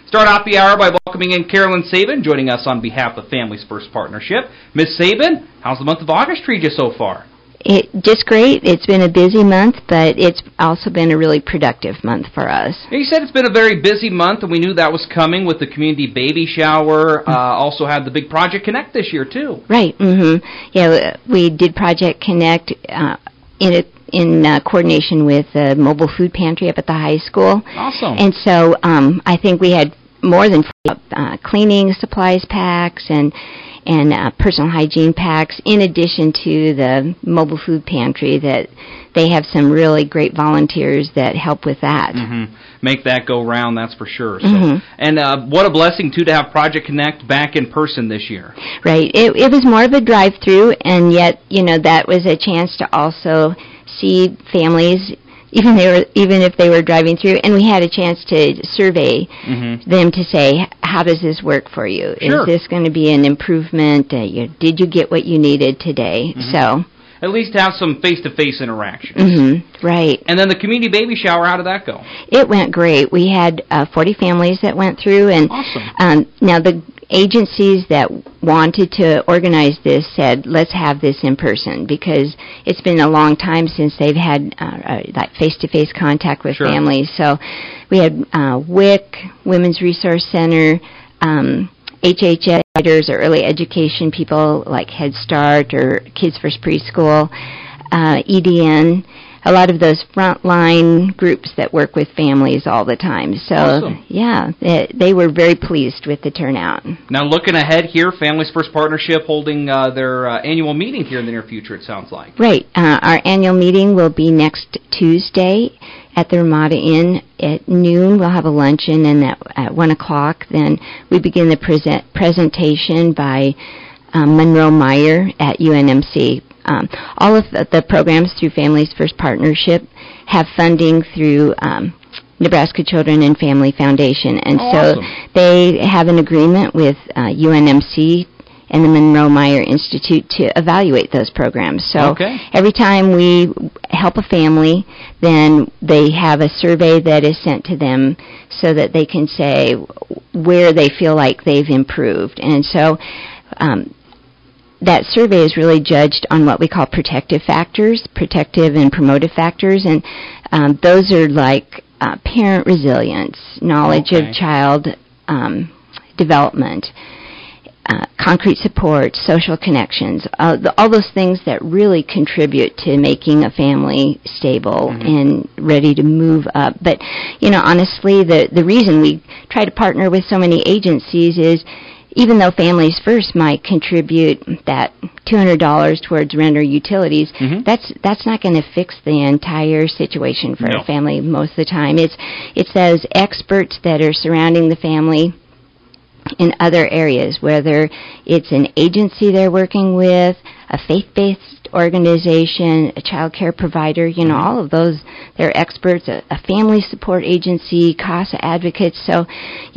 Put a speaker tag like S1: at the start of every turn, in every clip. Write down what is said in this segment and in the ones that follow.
S1: Start off the hour by welcoming in Carolyn Sabin, joining us on behalf of Families First Partnership. Ms. Sabin, how's the month of August treat you so far?
S2: Just great. It's been a busy month, but it's also been a really productive month for us.
S1: You said it's been a very busy month, and we knew that was coming with the community baby shower. Also had the big Project Connect this year, too.
S2: Right. Mm-hmm. Yeah, we did Project Connect in coordination with the mobile food pantry up at the high school.
S1: Awesome.
S2: And so I think we had more than cleaning supplies packs and personal hygiene packs, in addition to the mobile food pantry. That they have some really great volunteers that help with that.
S1: Mm-hmm. Make that go round, that's for sure. So, and what a blessing, too, to have Project Connect back in person this year.
S2: Right. It was more of a drive-through, and yet, that was a chance to also see families, even if they were driving through, and we had a chance to survey them to say, how does this work for you?
S1: Sure.
S2: Is this going to be an improvement? Did you get what you needed today? So
S1: at least have some face-to-face interactions.
S2: Right.
S1: And then the community baby shower, how did that go?
S2: It went great. We had 40 families that went through, and
S1: awesome.
S2: Now the agencies that wanted to organize this said, let's have this in person, because it's been a long time since they've had that face-to-face contact with families. So we had WIC, Women's Resource Center, HHS or early education people like Head Start or Kids First Preschool, EDN, a lot of those frontline groups that work with families all the time. So,
S1: awesome.
S2: Yeah, they were very pleased with the turnout.
S1: Now, looking ahead here, Families First Partnership holding their annual meeting here in the near future, it sounds like.
S2: Right. Our annual meeting will be next Tuesday at the Ramada Inn at noon. We'll have a luncheon, and at 1 o'clock, then we begin the presentation by Monroe Meyer at UNMC. All of the programs through Families First Partnership have funding through Nebraska Children and Family Foundation, and so they have an agreement with UNMC and the Monroe Meyer Institute to evaluate those programs. So every time we help a family, then they have a survey that is sent to them so that they can say where they feel like they've improved. And so that survey is really judged on what we call protective factors, protective and promotive factors, and those are like parent resilience, knowledge of child development, concrete support, social connections, all those things that really contribute to making a family stable and ready to move up. But, honestly, the reason we try to partner with so many agencies is, even though Families First might contribute that $200 towards rent or utilities, that's not going to fix the entire situation for a family most of the time. It's those experts that are surrounding the family in other areas, whether it's an agency they're working with, a faith-based organization, a child care provider, all of those, they're experts, a family support agency, CASA advocates. So,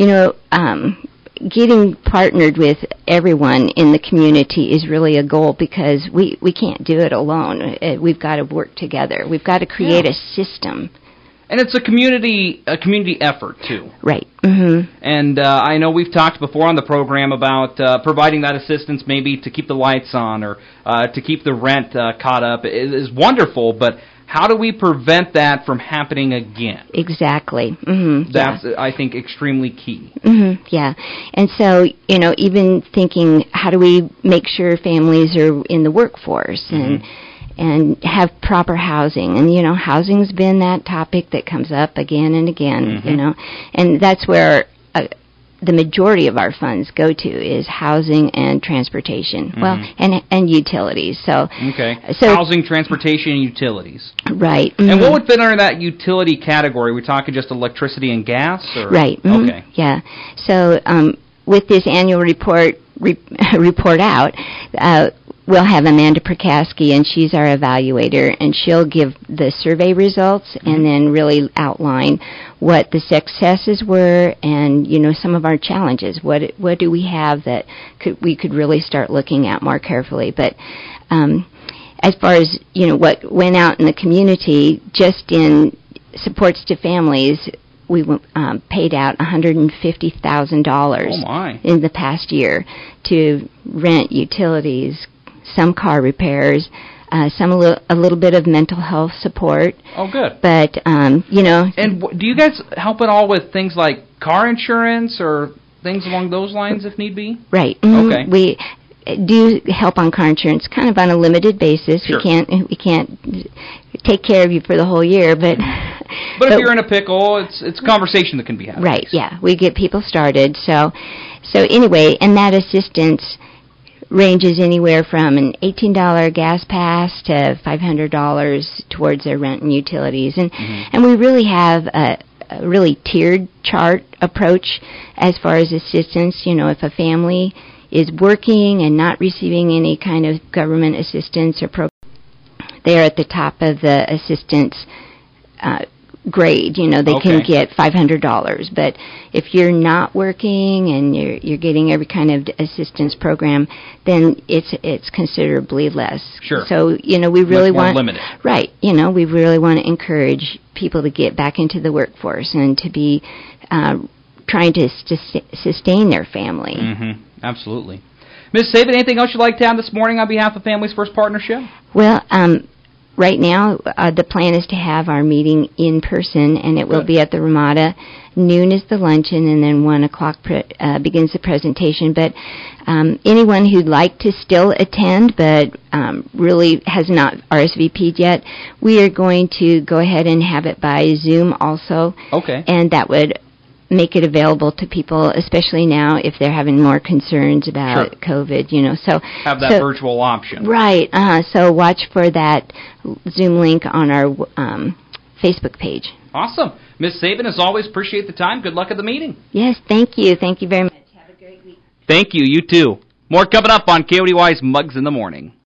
S2: getting partnered with everyone in the community is really a goal, because we can't do it alone. We've got to work together. We've got to create a system.
S1: And it's a community effort, too.
S2: Right.
S1: And I know we've talked before on the program about providing that assistance maybe to keep the lights on or to keep the rent caught up. It is wonderful, but how do we prevent that from happening again?
S2: Exactly.
S1: That's, I think, extremely key.
S2: Yeah. And so, even thinking, how do we make sure families are in the workforce and have proper housing? And, housing's been that topic that comes up again and again, and that's where the majority of our funds go to, is housing and transportation. Well, and utilities. So
S1: housing, transportation, and utilities.
S2: Right.
S1: And what would fit under that utility category? Are we talking just electricity and gas? Or?
S2: Right. Okay. Yeah. So with this annual report out, we'll have Amanda Prokowski, and she's our evaluator, and she'll give the survey results and then really outline what the successes were and, some of our challenges. What do we have that we could really start looking at more carefully? But as far as, what went out in the community, just in supports to families, we paid out $150,000
S1: Oh my.
S2: in the past year to rent, utilities, some car repairs, some a little bit of mental health support.
S1: Oh, good.
S2: But you know.
S1: And do you guys help at all with things like car insurance or things along those lines, if need be?
S2: Right.
S1: Okay.
S2: We do help on car insurance, kind of on a limited basis.
S1: Sure.
S2: We can't take care of you for the whole year, but
S1: if you're in a pickle, it's a conversation that can be had.
S2: Right. Yeah, we get people started. So anyway, and that assistance ranges anywhere from an $18 gas pass to $500 towards their rent and utilities, and we really have a really tiered chart approach as far as assistance. You know, if a family is working and not receiving any kind of government assistance or they're at the top of the assistance grade. You know, they can get $500. But if you're not working and you're getting every kind of assistance program, then it's considerably less.
S1: Sure.
S2: So, you know, we really want
S1: limited.
S2: Right. You know, we really want to encourage people to get back into the workforce and to be trying to sustain their family.
S1: Mm-hmm. Absolutely. Ms. Saban, anything else you'd like to add this morning on behalf of Families First Partnership?
S2: Well, right now, the plan is to have our meeting in person, and it will be at the Ramada. Noon is the luncheon, and then 1 o'clock begins the presentation. But anyone who'd like to still attend but really has not RSVP'd yet, we are going to go ahead and have it by Zoom also.
S1: Okay.
S2: And that would make it available to people, especially now if they're having more concerns about COVID, you know. So
S1: have that virtual option.
S2: Right. So watch for that Zoom link on our Facebook page.
S1: Awesome. Ms. Saban, as always, appreciate the time. Good luck at the meeting.
S2: Yes, thank you. Thank you very much. Have a great week.
S1: Thank you. You too. More coming up on KODY's Mugs in the Morning.